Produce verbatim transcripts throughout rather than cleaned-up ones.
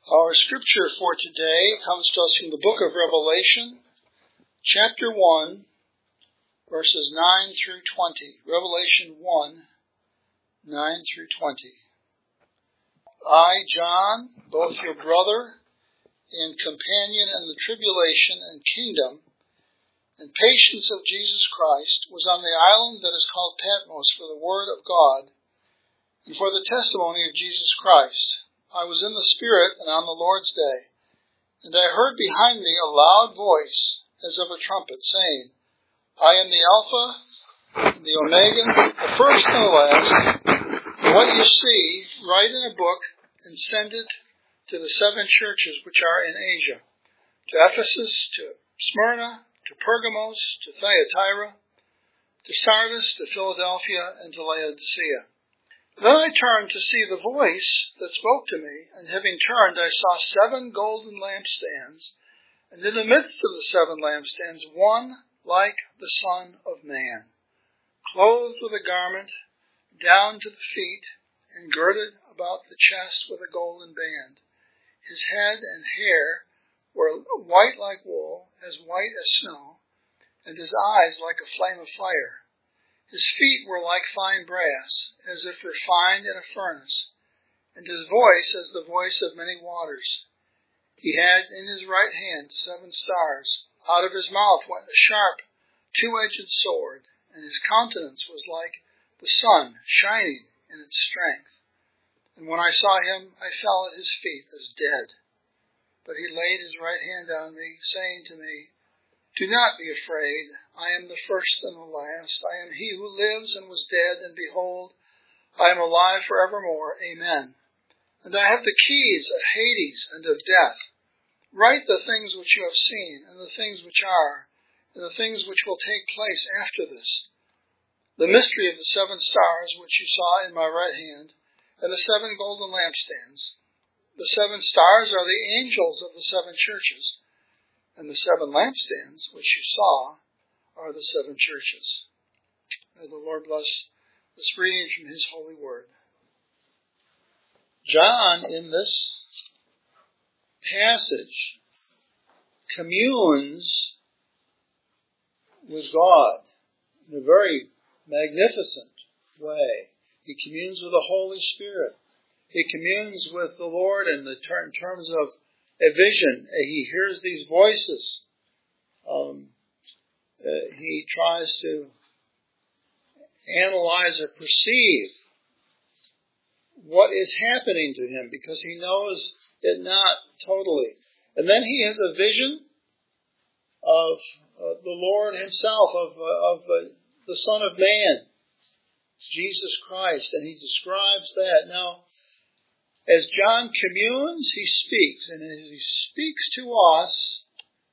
Our scripture for today comes to us from the book of Revelation, chapter one, verses nine through twenty. Revelation one, nine through twenty. I, John, both your brother and companion in the tribulation and kingdom and patience of Jesus Christ, was on the island that is called Patmos for the word of God and for the testimony of Jesus Christ. I was in the Spirit and on the Lord's day, and I heard behind me a loud voice as of a trumpet, saying, I am the Alpha and the Omega, the first and the last. What you see, write in a book and send it to the seven churches which are in Asia, to Ephesus, to Smyrna, to Pergamos, to Thyatira, to Sardis, to Philadelphia, and to Laodicea. Then I turned to see the voice that spoke to me, and having turned, I saw seven golden lampstands, and in the midst of the seven lampstands, one like the Son of Man, clothed with a garment down to the feet, and girded about the chest with a golden band. His head and hair were white like wool, as white as snow, and his eyes like a flame of fire. His feet were like fine brass, as if refined in a furnace, and his voice as the voice of many waters. He had in his right hand seven stars. Out of his mouth went a sharp, two-edged sword, and his countenance was like the sun shining in its strength. And when I saw him, I fell at his feet as dead. But he laid his right hand on me, saying to me, Do not be afraid. I am the first and the last. I am he who lives and was dead, and behold, I am alive forevermore. Amen. And I have the keys of Hades and of death. Write the things which you have seen, and the things which are, and the things which will take place after this. The mystery of the seven stars which you saw in my right hand, and the seven golden lampstands. The seven stars are the angels of the seven churches, and the seven lampstands which you saw are the seven churches. May the Lord bless this reading from his holy word. John, in this passage, communes with God in a very magnificent way. He communes with the Holy Spirit. He communes with the Lord in the ter- in terms of a vision. He hears these voices. Um, uh, he tries to analyze or perceive what is happening to him because he knows it not totally. And then he has a vision of uh, the Lord himself, of, uh, of uh, the Son of Man, Jesus Christ, and he describes that. Now, as John communes, he speaks, and as he speaks to us,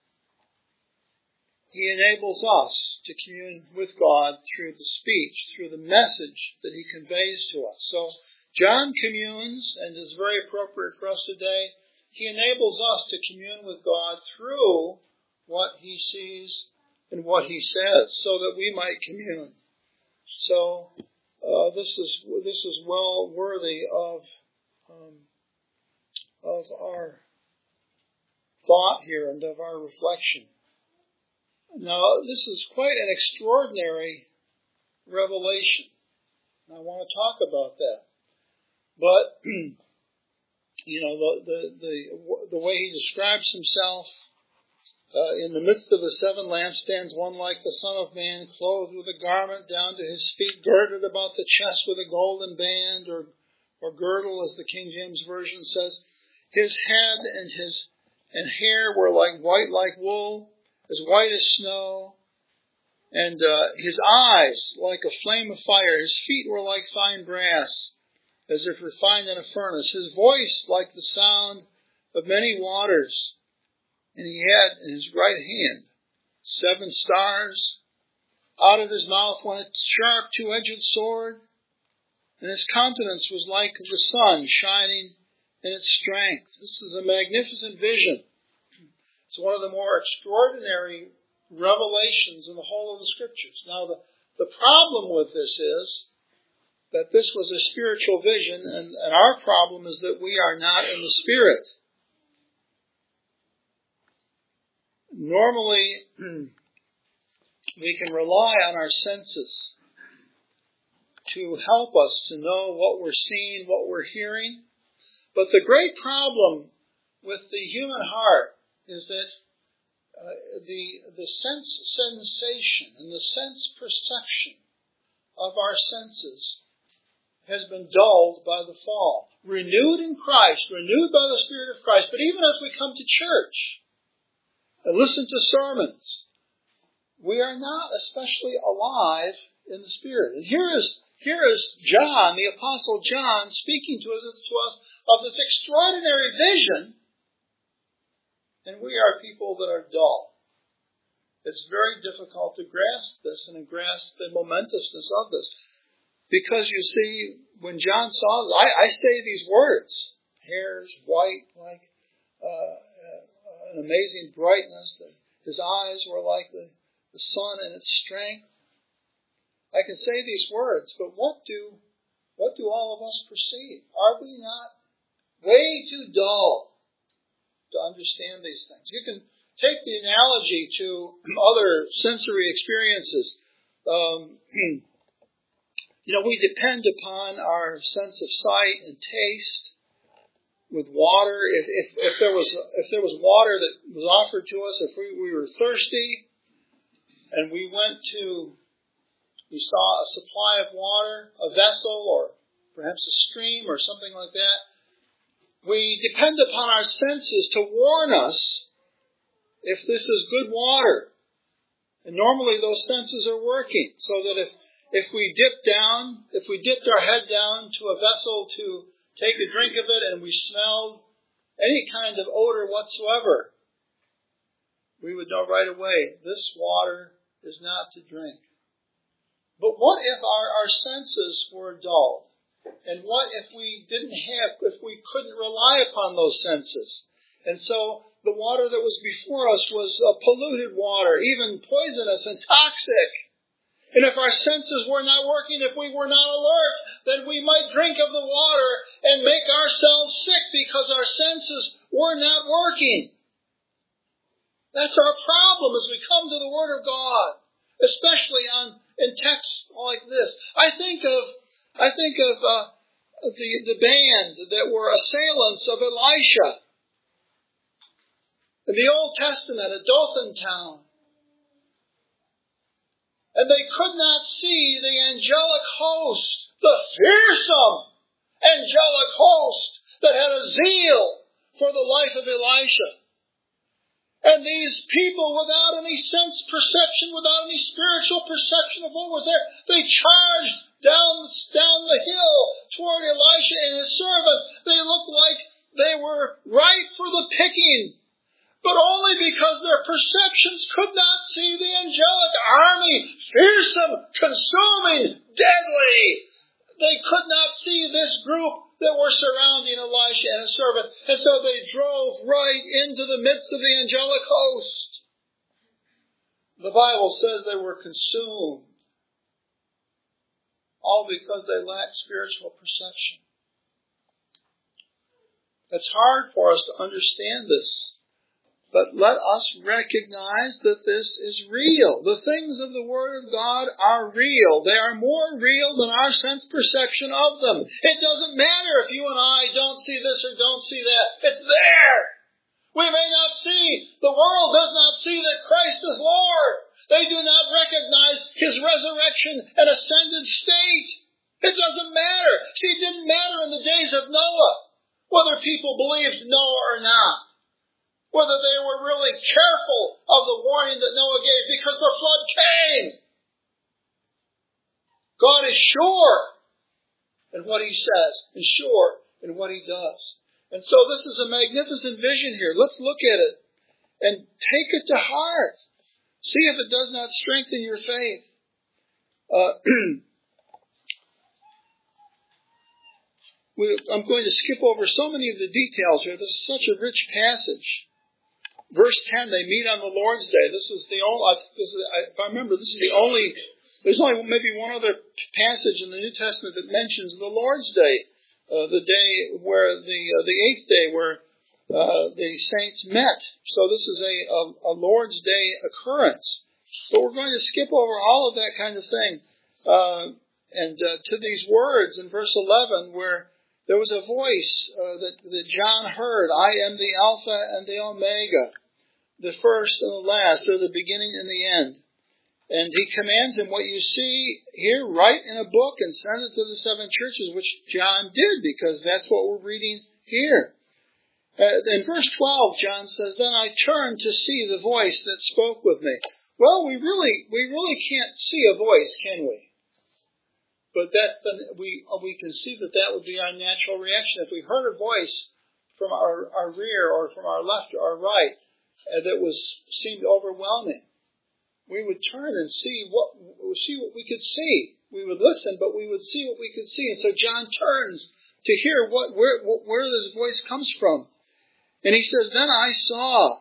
he enables us to commune with God through the speech, through the message that he conveys to us. So John communes, and is very appropriate for us today. He enables us to commune with God through what he sees and what he says, so that we might commune. So uh, this is this is well worthy of um, of our thought here and of our reflection. Now, this is quite an extraordinary revelation. I want to talk about that. But, you know, the the the, the way he describes himself, uh, in the midst of the seven lampstands, one like the Son of Man, clothed with a garment down to his feet, girded about the chest with a golden band, or or girdle, as the King James Version says. His head and his and hair were like white like wool, as white as snow, and uh, his eyes like a flame of fire. His feet were like fine brass, as if refined in a furnace. His voice like the sound of many waters. And he had in his right hand seven stars. Out of his mouth went a sharp two-edged sword, and his countenance was like the sun shining in its strength. This is a magnificent vision. It's one of the more extraordinary revelations in the whole of the Scriptures. Now, the, the problem with this is that this was a spiritual vision, and, and our problem is that we are not in the Spirit. Normally, we can rely on our senses to help us to know what we're seeing, what we're hearing. But the great problem with the human heart is that uh, the the sense sensation and the sense perception of our senses has been dulled by the fall. Renewed in Christ, renewed by the Spirit of Christ. But even as we come to church and listen to sermons, we are not especially alive in the Spirit. And here is here is John, the Apostle John, speaking to us, to us of this extraordinary vision, and we are people that are dull. It's very difficult to grasp this and grasp the momentousness of this. Because you see, when John saw this, I, I say these words, hair's white, like uh, uh, an amazing brightness. The, his eyes were like the, the sun in its strength. I can say these words, but what do what do all of us perceive? Are we not way too dull to understand these things? You can take the analogy to other sensory experiences. Um, you know, we depend upon our sense of sight and taste with water. If, if, if there was if there was water that was offered to us, if we, we were thirsty, and we went to We saw a supply of water, a vessel, or perhaps a stream or something like that. We depend upon our senses to warn us if this is good water. And normally those senses are working, so that if, if we dip down, if we dipped our head down to a vessel to take a drink of it and we smelled any kind of odor whatsoever, we would know right away, this water is not to drink. But what if our, our senses were dulled? And what if we didn't have, if we couldn't rely upon those senses? And so the water that was before us was uh, polluted water, even poisonous and toxic. And if our senses were not working, if we were not alert, then we might drink of the water and make ourselves sick because our senses were not working. That's our problem as we come to the Word of God, especially on in texts like this. I think of I think of uh, the the band that were assailants of Elisha in the Old Testament at Dothantown, and they could not see the angelic host, the fearsome angelic host that had a zeal for the life of Elisha. And these people, without any sense perception, without any spiritual perception of what was there, they charged down, down the hill toward Elisha and his servant. They looked like they were ripe for the picking, but only because their perceptions could not see the angelic army, fearsome, consuming, deadly. They could not see this group that were surrounding Elisha and his servant. And so they drove right into the midst of the angelic host. The Bible says they were consumed, all because they lacked spiritual perception. It's hard for us to understand this. But let us recognize that this is real. The things of the Word of God are real. They are more real than our sense perception of them. It doesn't matter if you and I don't see this or don't see that. It's there. We may not see, the world does not see that Christ is Lord. They do not recognize His resurrection and ascended state. It doesn't matter. See, it didn't matter in the days of Noah whether people believed Noah or not. Whether they were really careful of the warning that Noah gave, because the flood came. God is sure in what He says, and sure in what He does. And so this is a magnificent vision here. Let's look at it and take it to heart. See if it does not strengthen your faith. Uh, we, I'm going to skip over so many of the details here. This is such a rich passage. Verse ten, they meet on the Lord's Day. This is the only, this is, if I remember, this is the only, there's only maybe one other passage in the New Testament that mentions the Lord's Day, uh, the day where, the uh, the eighth day where uh, the saints met. So this is a, a, a Lord's Day occurrence. But we're going to skip over all of that kind of thing. Uh, and uh, to these words in verse eleven, where there was a voice uh, that, that John heard, I am the Alpha and the Omega, the first and the last, or the beginning and the end. And he commands him what you see here, write in a book and send it to the seven churches, which John did, because that's what we're reading here. Uh, in verse twelve, John says, then I turned to see the voice that spoke with me. Well, we really, we really can't see a voice, can we? But that's the, we we can see that that would be our natural reaction. If we heard a voice from our, our rear or from our left or our right uh, that was seemed overwhelming, we would turn and see what see what we could see. We would listen, but we would see what we could see. And so John turns to hear what where where this voice comes from, and he says, "Then I saw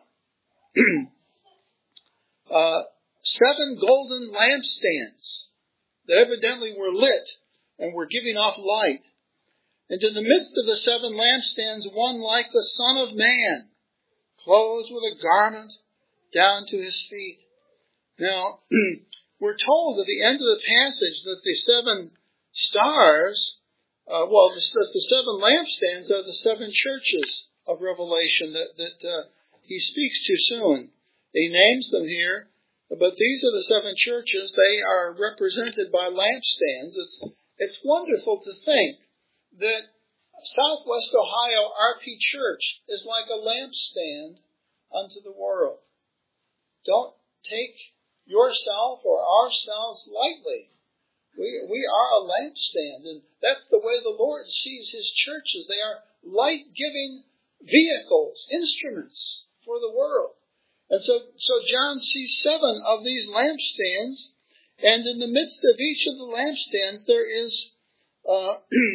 uh, seven golden lampstands that evidently were lit and were giving off light. And in the midst of the seven lampstands, one like the Son of Man, clothed with a garment down to his feet." Now, we're told at the end of the passage that the seven stars, uh, well, the, the seven lampstands are the seven churches of Revelation that, that uh, he speaks to soon. He names them here. But these are the seven churches. They are represented by lampstands. It's it's wonderful to think that Southwest Ohio R P Church is like a lampstand unto the world. Don't take yourself or ourselves lightly. We we are a lampstand, and that's the way the Lord sees his churches. They are light-giving vehicles, instruments for the world. And so, so John sees seven of these lampstands, and in the midst of each of the lampstands there is uh,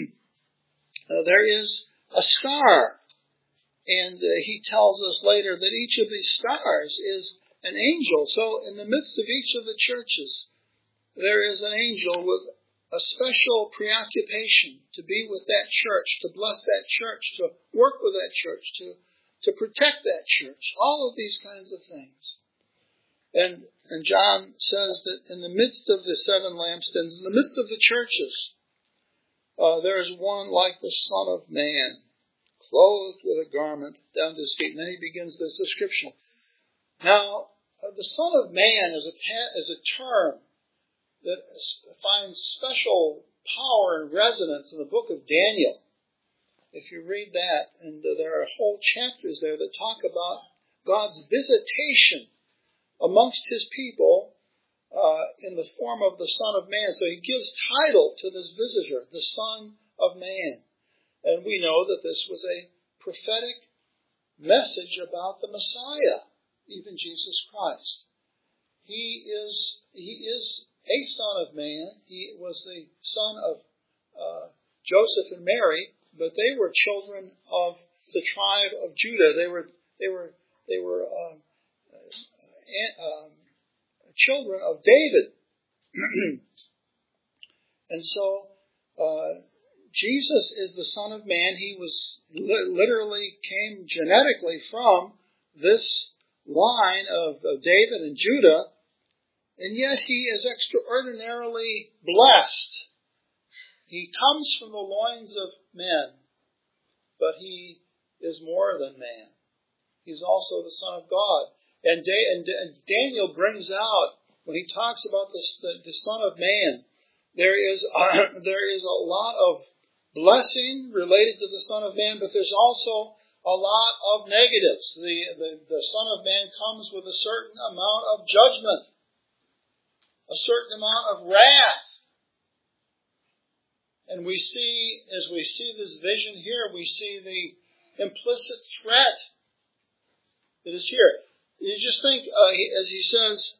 uh, there is a star, and uh, he tells us later that each of these stars is an angel. So, in the midst of each of the churches, there is an angel with a special preoccupation to be with that church, to bless that church, to work with that church, to to protect that church, all of these kinds of things. And and John says that in the midst of the seven lampstands, in the midst of the churches, uh, there is one like the Son of Man, clothed with a garment down to his feet. And then he begins this description. Now, uh, the Son of Man is a, ta- is a term that finds special power and resonance in the book of Daniel. If you read that, and uh, there are whole chapters there that talk about God's visitation amongst his people uh, in the form of the Son of Man. So he gives title to this visitor, the Son of Man. And we know that this was a prophetic message about the Messiah, even Jesus Christ. He is he is a Son of Man. He was the son of uh, Joseph and Mary, but they were children of the tribe of Judah. They were they were they were um, uh, um, children of David, and so uh, Jesus is the Son of Man. He was li- literally came genetically from this line of, of David and Judah, and yet he is extraordinarily blessed. He comes from the loins of men, but he is more than man. He's also the Son of God. And, da- and, and Daniel brings out, when he talks about this, the, the Son of Man, there is, uh, there is a lot of blessing related to the Son of Man, but there's also a lot of negatives. The, the, the Son of Man comes with a certain amount of judgment, a certain amount of wrath. And we see, as we see this vision here, we see the implicit threat that is here. You just think, uh, as he says,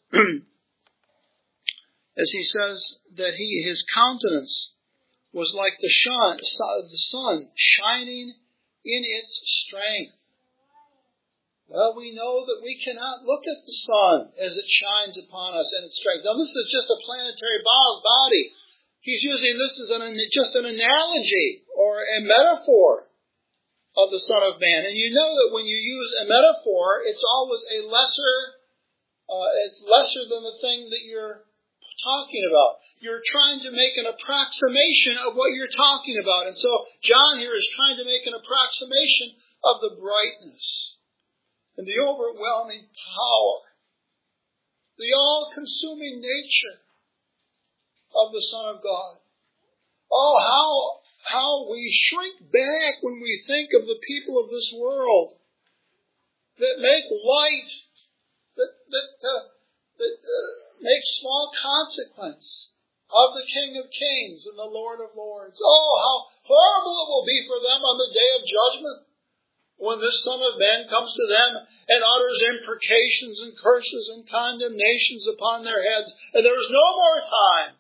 as he says that he his countenance was like the sun, the sun shining in its strength. Well, we know that we cannot look at the sun as it shines upon us in its strength. Now, this is just a planetary body. He's using this as an, just an analogy or a metaphor. of the Son of Man. And you know that when you use a metaphor, it's always a lesser, uh, it's lesser than the thing that you're talking about. You're trying to make an approximation of what you're talking about. And so John here is trying to make an approximation of the brightness and the overwhelming power, the all-consuming nature of the Son of God. Oh, how how we shrink back when we think of the people of this world that make light, that that uh, that uh, make small consequence of the King of Kings and the Lord of Lords. Oh, how horrible it will be for them on the day of judgment, when this Son of Man comes to them and utters imprecations and curses and condemnations upon their heads, and there is no more time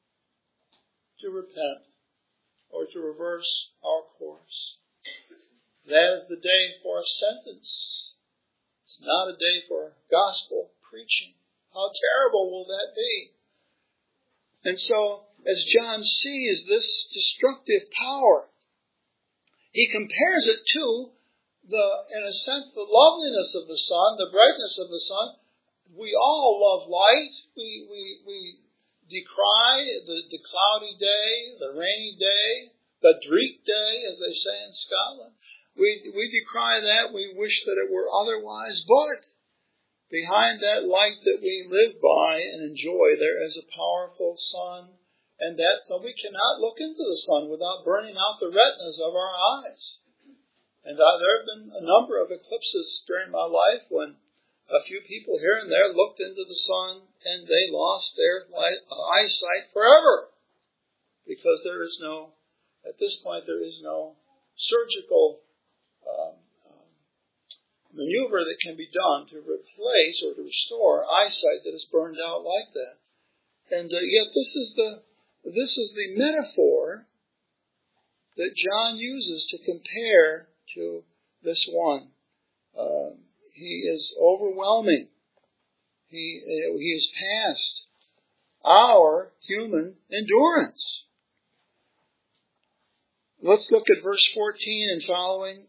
to repent or to reverse our course. That is the day for a sentence. It's not a day for gospel preaching. How terrible will that be? And so, as John sees this destructive power, he compares it to the, in a sense, the loveliness of the sun, the brightness of the sun. We all love light. We we we decry the, the cloudy day, the rainy day, the dreek day, as they say in Scotland. We we decry that. We wish that it were otherwise. But behind that light that we live by and enjoy, there is a powerful sun. And that so we cannot look into the sun without burning out the retinas of our eyes. And uh, there have been a number of eclipses during my life when a few people here and there looked into the sun and they lost their light, uh, eyesight forever. Because there is no, at this point, there is no surgical um, um, maneuver that can be done to replace or to restore eyesight that is burned out like that. And uh, yet this is the this is the metaphor that John uses to compare to this one. Uh, he is overwhelming. He he is past our human endurance. Let's look at verse fourteen and following,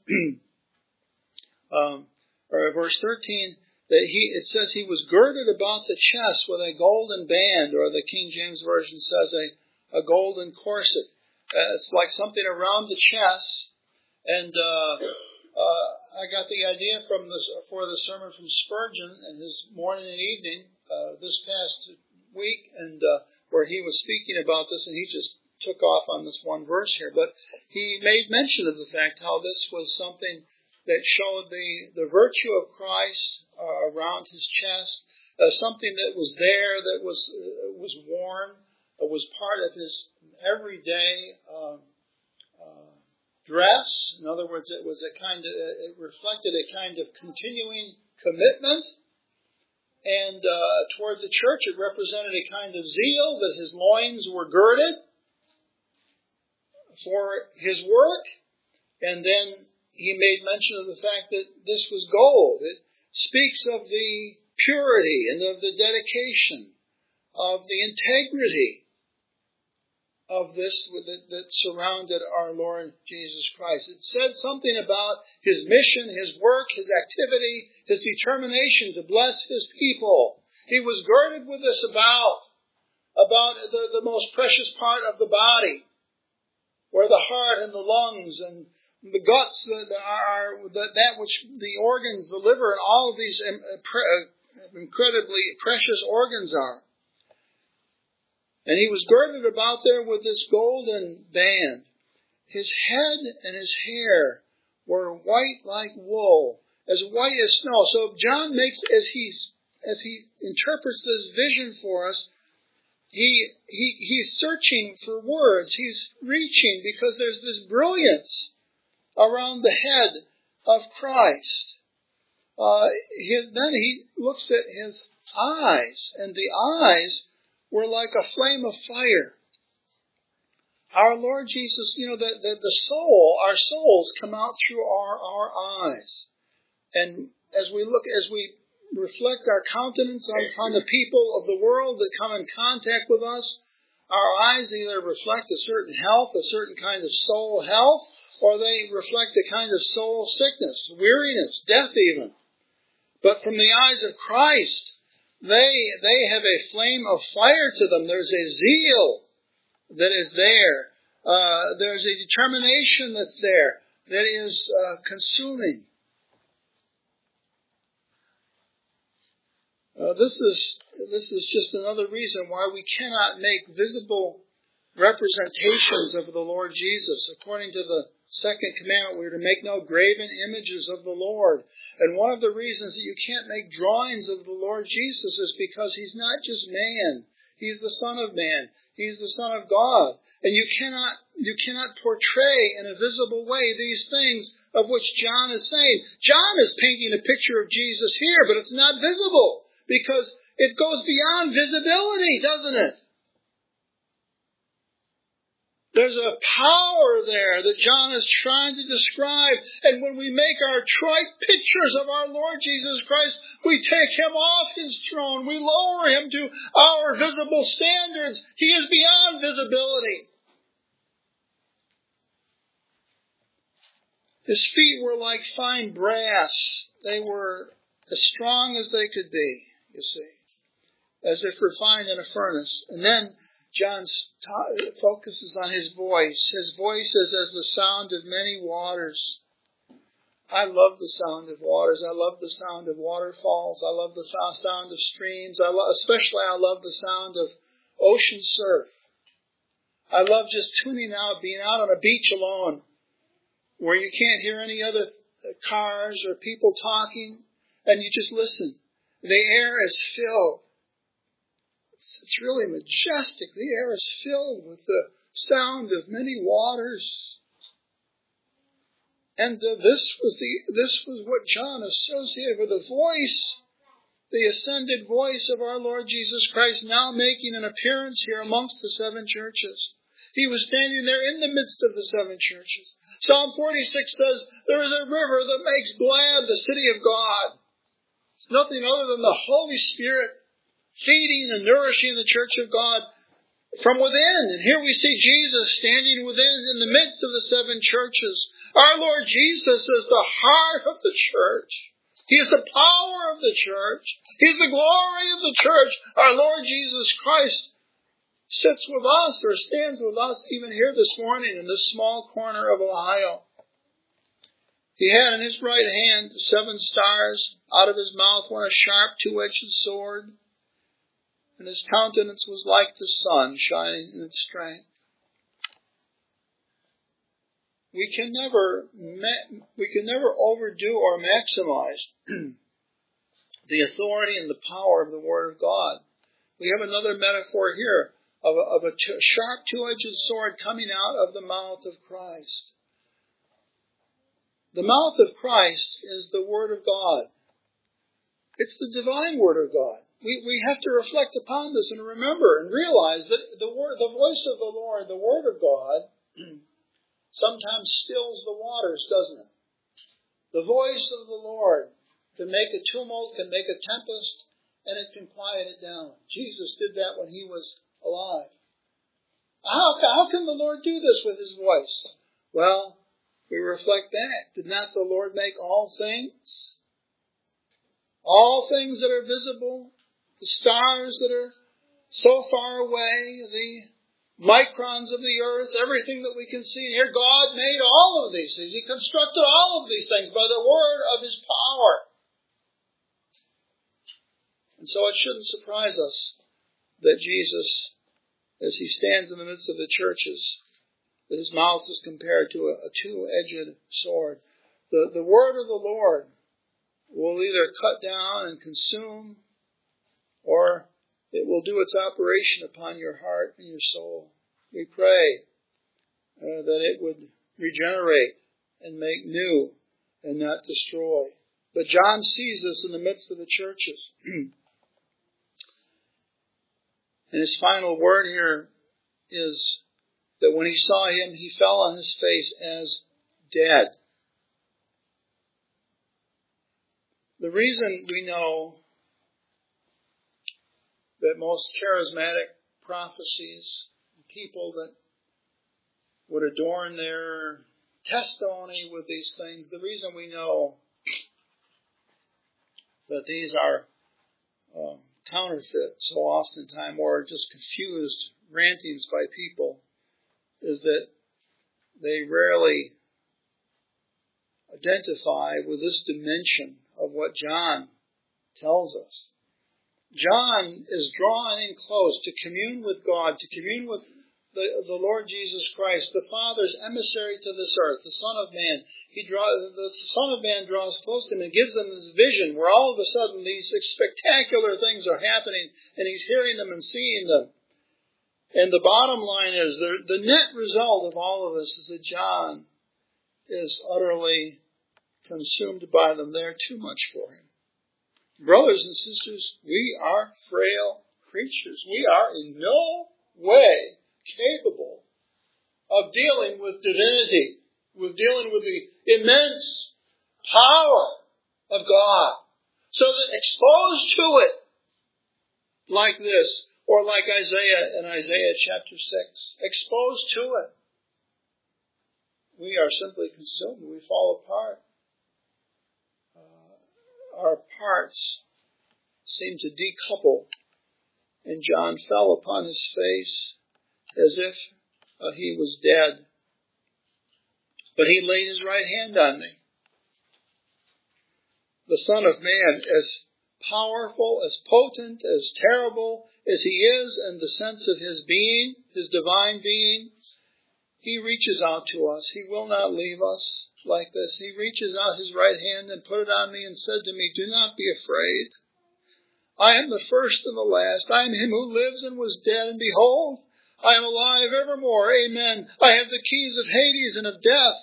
um, or verse thirteen. That he it says he was girded about the chest with a golden band, or the King James Version says a, a golden corset. Uh, it's like something around the chest. And uh, uh, I got the idea from this for the sermon from Spurgeon in his morning and evening uh, this past week, and uh, where he was speaking about this, and he just took off on this one verse here. But he made mention of the fact how this was something that showed the, the virtue of Christ uh, around his chest, uh, something that was there, that was uh, was worn, uh, was part of his everyday uh, uh, dress. In other words, it was a kind of, it reflected a kind of continuing commitment. And uh, toward the church, it represented a kind of zeal that his loins were girded for his work. And then he made mention of the fact that this was gold. It speaks of the purity and of the dedication, of the integrity of this that, that surrounded our Lord Jesus Christ. It said something about his mission, his work, his activity, his determination to bless his people. He was girded with this about, about the, the most precious part of the body, where the heart and the lungs and the guts that are that which the organs, the liver, and all of these incredibly precious organs are. And he was girded about there with this golden band. His head and his hair were white like wool, as white as snow. So John makes, as he's as he interprets this vision for us, he he he's searching for words. He's reaching because there's this brilliance around the head of Christ. Uh, his, then he looks at his eyes, and the eyes were like a flame of fire. Our Lord Jesus, you know, the, the, the soul, our souls come out through our, our eyes. And as we look, as we reflect our countenance on, on the people of the world that come in contact with us, our eyes either reflect a certain health, a certain kind of soul health, or they reflect a kind of soul sickness, weariness, death even. But from the eyes of Christ, they, they have a flame of fire to them. There's a zeal that is there. Uh, there's a determination that's there that is uh, consuming. Uh, this is this is just another reason why we cannot make visible representations of the Lord Jesus. According to the second commandment, we are to make no graven images of the Lord. And one of the reasons that you can't make drawings of the Lord Jesus is because He's not just man. He's the Son of Man. He's the Son of God. And you cannot you cannot portray in a visible way these things of which John is saying. John is painting a picture of Jesus here, but it's not visible because it goes beyond visibility, doesn't it? There's a power there that John is trying to describe. And when we make our trite pictures of our Lord Jesus Christ, we take Him off His throne. We lower Him to our visible standards. He is beyond visibility. His feet were like fine brass. They were as strong as they could be, you see, as if refined in a furnace. And then John focuses on His voice. His voice is as the sound of many waters. I love the sound of waters. I love the sound of waterfalls. I love the sound of streams. I love, especially I love the sound of ocean surf. I love just tuning out, being out on a beach alone, where you can't hear any other cars or people talking, and you just listen. The air is filled. It's really majestic. The air is filled with the sound of many waters. And uh, this was the this was what John associated with the voice, the ascended voice of our Lord Jesus Christ, now making an appearance here amongst the seven churches. He was standing there in the midst of the seven churches. Psalm forty-six says, there is a river that makes glad the city of God. It's nothing other than the Holy Spirit feeding and nourishing the church of God from within. And here we see Jesus standing within in the midst of the seven churches. Our Lord Jesus is the heart of the church. He is the power of the church. He is the glory of the church. Our Lord Jesus Christ sits with us or stands with us even here this morning in this small corner of Ohio. He had in His right hand seven stars. Out of His mouth went a sharp two-edged sword. And His countenance was like the sun shining in its strength. We can never, we can never overdo or maximize the authority and the power of the Word of God. We have another metaphor here of a, of a t- sharp two-edged sword coming out of the mouth of Christ. The mouth of Christ is the Word of God. It's the divine Word of God. We we have to reflect upon this and remember and realize that the word, the voice of the Lord, the Word of God, sometimes stills the waters, doesn't it? The voice of the Lord can make a tumult, can make a tempest, and it can quiet it down. Jesus did that when He was alive. How, how can the Lord do this with His voice? Well, we reflect back. Did not the Lord make all things? All things that are visible, the stars that are so far away, the microns of the earth, everything that we can see here. God made all of these things. He constructed all of these things by the word of His power. And so it shouldn't surprise us that Jesus, as He stands in the midst of the churches, that His mouth is compared to a, a two-edged sword. The, the word of the Lord will either cut down and consume, or it will do its operation upon your heart and your soul. We pray uh, that it would regenerate and make new and not destroy. But John sees this in the midst of the churches. And his final word here is that when he saw Him, he fell on his face as dead. The reason we know that most charismatic prophecies, people that would adorn their testimony with these things. The reason we know that these are um, counterfeit so oftentimes, or just confused rantings by people, is that they rarely identify with this dimension of what John tells us. John is drawn in close to commune with God, to commune with the, the Lord Jesus Christ, the Father's emissary to this earth, the Son of Man. He draw, the Son of Man draws close to him and gives them this vision where all of a sudden these spectacular things are happening and he's hearing them and seeing them. And the bottom line is, the, the net result of all of this is that John is utterly consumed by them. They're too much for him. Brothers and sisters, we are frail creatures. We are in no way capable of dealing with divinity, with dealing with the immense power of God. So that exposed to it like this, or like Isaiah in Isaiah chapter six, exposed to it, we are simply consumed. We fall apart. Uh, our parts seem to decouple, and John fell upon his face as if uh, he was dead. But he laid his right hand on me. The Son of Man, as powerful, as potent, as terrible as he is in the sense of his being, his divine being, he reaches out to us. He will not leave us like this. He reaches out his right hand and put it on me and said to me, "Do not be afraid. I am the first and the last. I am him who lives and was dead, and behold, I am alive evermore. Amen. I have the keys of Hades and of death.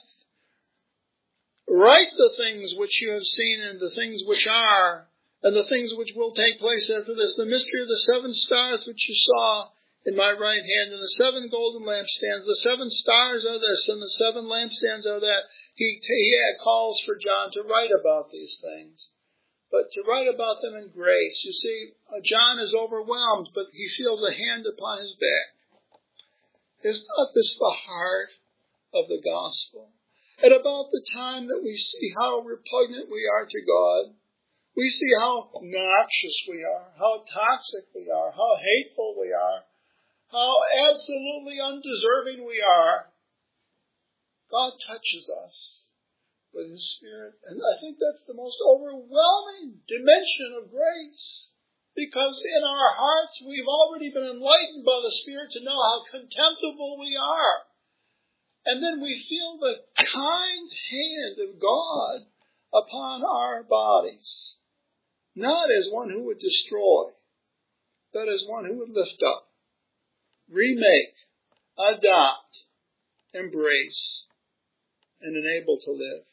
Write the things which you have seen and the things which are, and the things which will take place after this. The mystery of the seven stars which you saw in my right hand, and the seven golden lampstands. The seven stars are this, and the seven lampstands are that." He, he calls for John to write about these things, but to write about them in grace. You see, John is overwhelmed, but he feels a hand upon his back. Is not this the heart of the gospel? At about the time that we see how repugnant we are to God, we see how noxious we are, how toxic we are, how hateful we are, how absolutely undeserving we are, God touches us with His Spirit. And I think that's the most overwhelming dimension of grace. Because in our hearts, we've already been enlightened by the Spirit to know how contemptible we are. And then we feel the kind hand of God upon our bodies. Not as one who would destroy, but as one who would lift up, remake, adopt, embrace, and enable to live.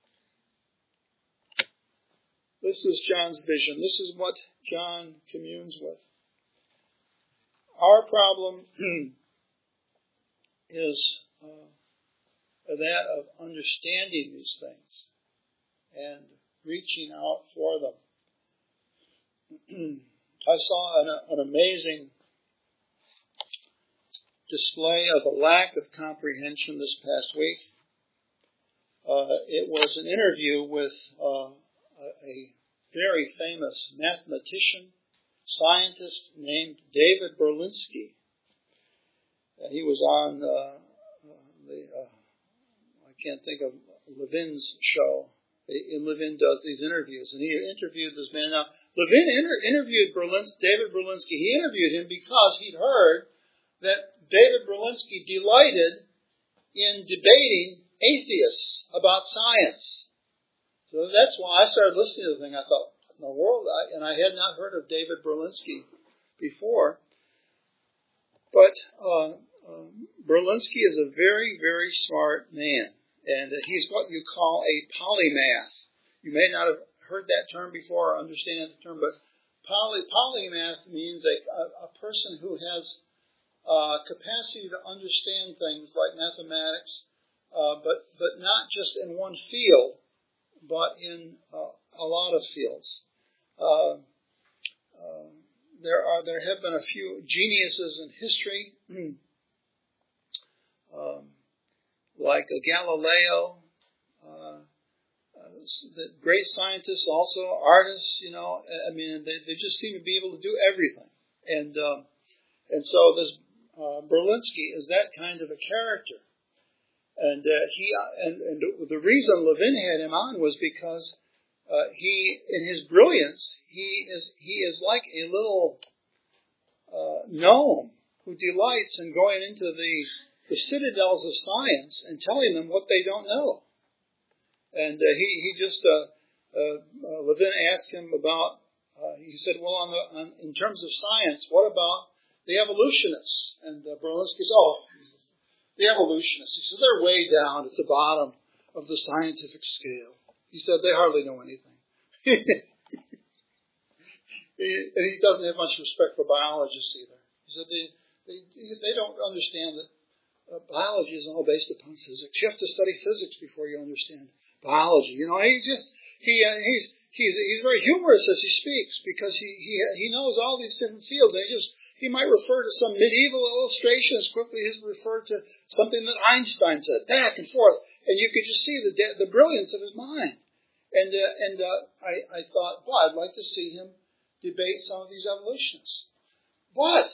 This is John's vision. This is what John communes with. Our problem is uh, that of understanding these things and reaching out for them. I saw an, an amazing display of a lack of comprehension this past week. Uh, it was an interview with uh, a, a very famous mathematician, scientist named David Berlinski. Uh, he was on uh, uh, the, uh, I can't think of Levin's show. And Levin does these interviews, and he interviewed this man. Now, Levin inter- interviewed Berlinski, David Berlinski. He interviewed him because he'd heard that David Berlinski delighted in debating atheists about science. So that's why I started listening to the thing. I thought, what in the world? I, and I had not heard of David Berlinski before. But uh, uh, Berlinski is a very, very smart man. And he's what you call a polymath. You may not have heard that term before or understand the term, but poly, polymath means a, a, a person who has uh, capacity to understand things like mathematics, uh, but, but not just in one field, but in uh, a lot of fields. Uh, uh, there are there have been a few geniuses in history. um, like a Galileo, uh, uh, the great scientists, also artists. You know, I mean, they they just seem to be able to do everything. And um, and so this uh, Berlinski is that kind of a character. And uh, he and, and the reason Levin had him on was because uh, he, in his brilliance, he is he is like a little uh, gnome who delights in going into the the citadels of science and telling them what they don't know. And uh, he he just uh, uh, uh, Levin asked him about. Uh, he said, "Well, on the on, in terms of science, what about the evolutionists?" And uh, Berlinski says, "Oh." The evolutionists, he said, they're way down at the bottom of the scientific scale. He said, they hardly know anything. he, and he doesn't have much respect for biologists either. He said, they they, they don't understand that uh, biology is all based upon physics. You have to study physics before you understand biology. You know, he just, he uh, he's he's he's very humorous as he speaks because he he he knows all these different fields. And he just He might refer to some medieval illustration as quickly as refer to something that Einstein said, back and forth, and you could just see the de- the brilliance of his mind. And uh, and uh, I, I thought, well, I'd like to see him debate some of these evolutionists. But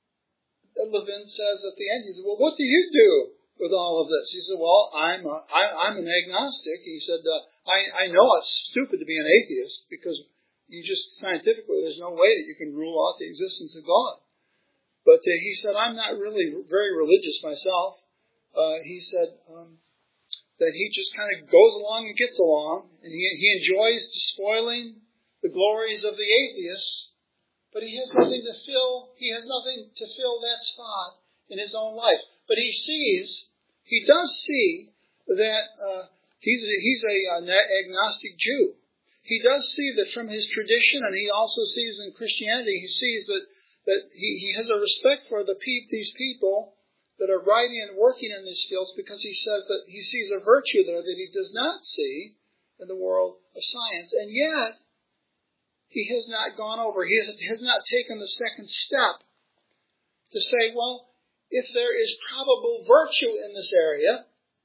Levin says at the end, he said, well, what do you do with all of this? He said, well, I'm a, I, I'm an agnostic. He said, uh, I, I know it's stupid to be an atheist because you just scientifically, there's no way that you can rule out the existence of God. But uh, he said, I'm not really very religious myself. Uh, he said um, that he just kind of goes along and gets along, and he, he enjoys despoiling the glories of the atheists, but he has nothing to fill, he has nothing to fill that spot in his own life. But he sees, he does see that uh, he's, a, he's a, an agnostic Jew. He does see that from his tradition, and he also sees in Christianity, he sees that that he, he has a respect for the pe- these people that are writing and working in these fields because he says that he sees a virtue there that he does not see in the world of science. And yet, he has not gone over, he has, has not taken the second step to say, well, if there is probable virtue in this area,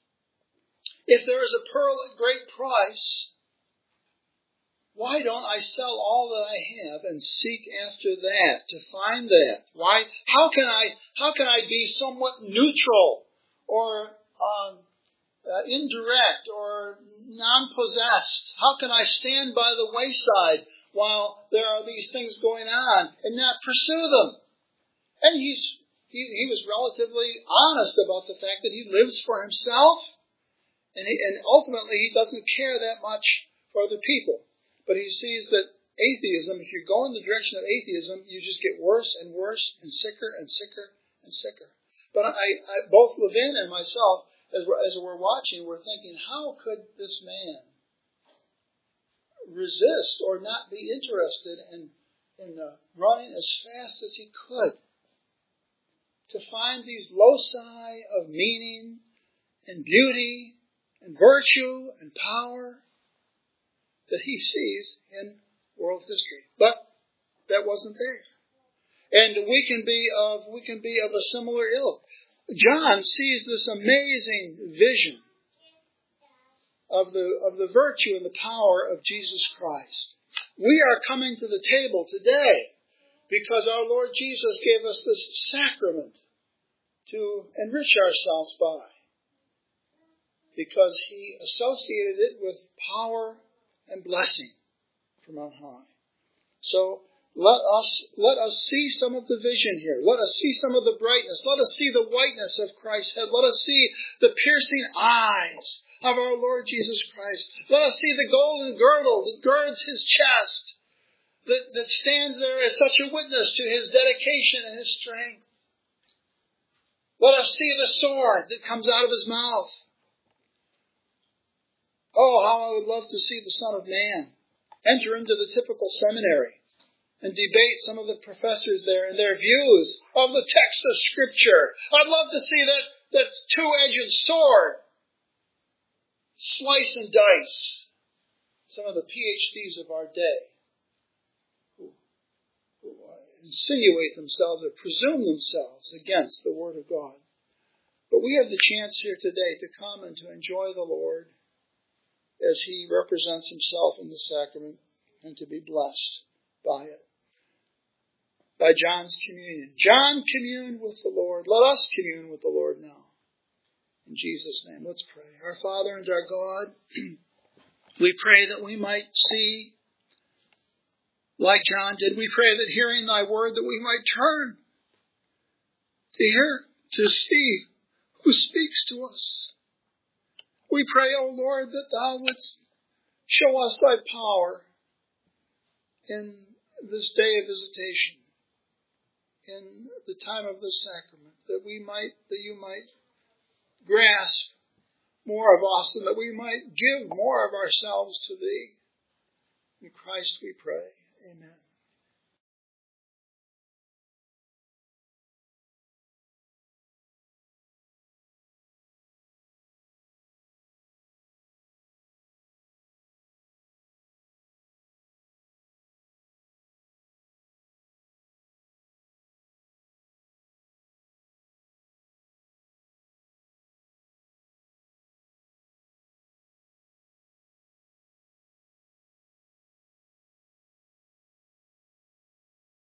if there is a pearl at great price, why don't I sell all that I have and seek after that, to find that? Why? How can I? How can I be somewhat neutral, or um, uh, indirect, or non-possessed? How can I stand by the wayside while there are these things going on and not pursue them? And he's he, he was relatively honest about the fact that he lives for himself, and he, and ultimately he doesn't care that much for other people. But he sees that atheism, if you go in the direction of atheism, you just get worse and worse and sicker and sicker and sicker. But I, I both Levin and myself, as we're, as we're watching, we're thinking, how could this man resist or not be interested in, in uh, running as fast as he could to find these loci of meaning and beauty and virtue and power that he sees in world history. But that wasn't there. And we can be of we can be of a similar ilk. John sees this amazing vision of the of the virtue and the power of Jesus Christ. We are coming to the table today because our Lord Jesus gave us this sacrament to enrich ourselves by, because he associated it with power and blessing from on high. So let us let us see some of the vision here. Let us see some of the brightness. Let us see the whiteness of Christ's head. Let us see the piercing eyes of our Lord Jesus Christ. Let us see the golden girdle that girds his chest, that, that stands there as such a witness to his dedication and his strength. Let us see the sword that comes out of his mouth. Oh, how I would love to see the Son of Man enter into the typical seminary and debate some of the professors there and their views of the text of Scripture. I'd love to see that, that two-edged sword slice and dice some of the P H Ds of our day who, who insinuate themselves or presume themselves against the Word of God. But we have the chance here today to come and to enjoy the Lord as He represents Himself in the sacrament and to be blessed by it. By John's communion. John communed with the Lord. Let us commune with the Lord now. In Jesus' name, let's pray. Our Father and our God, we pray that we might see, like John did, we pray that hearing Thy word, that we might turn to hear, to see who speaks to us. We pray, O Lord, that Thou wouldst show us Thy power in this day of visitation, in the time of the sacrament, that we might, that You might grasp more of us, and that we might give more of ourselves to Thee. In Christ we pray. Amen.